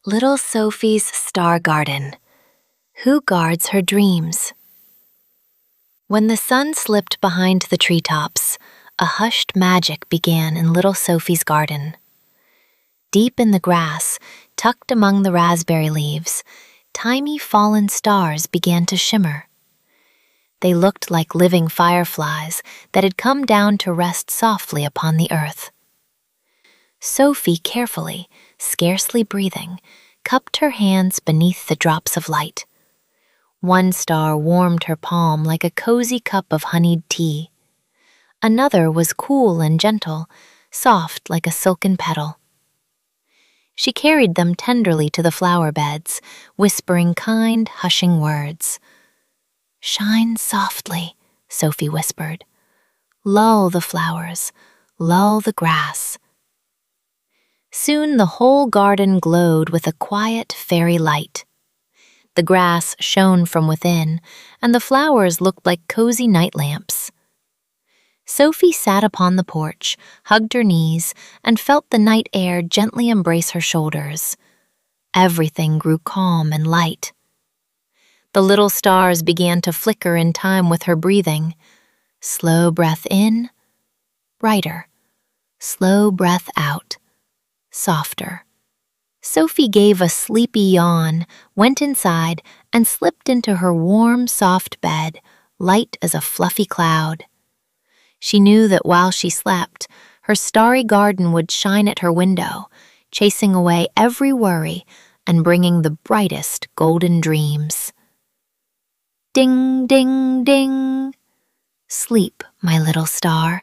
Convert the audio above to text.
Little Sophie's Star Garden. Who guards her dreams? When the sun slipped behind the treetops, a hushed magic began in little Sophie's garden. Deep in the grass, tucked among the raspberry leaves, tiny fallen stars began to shimmer. They looked like living fireflies that had come down to rest softly upon the earth. Sophie carefully, scarcely breathing, cupped her hands beneath the drops of light. One star warmed her palm like a cozy cup of honeyed tea. Another was cool and gentle, soft like a silken petal. She carried them tenderly to the flower beds, whispering kind, hushing words. "Shine softly," Sophie whispered. "Lull the flowers, lull the grass." Soon the whole garden glowed with a quiet fairy light. The grass shone from within, and the flowers looked like cozy night lamps. Sophie sat upon the porch, hugged her knees, and felt the night air gently embrace her shoulders. Everything grew calm and light. The little stars began to flicker in time with her breathing. Slow breath in, brighter. Slow breath out, softer. Sophie gave a sleepy yawn, went inside, and slipped into her warm, soft bed, light as a fluffy cloud. She knew that while she slept, her starry garden would shine at her window, chasing away every worry and bringing the brightest golden dreams. Ding, ding, ding. Sleep, my little star.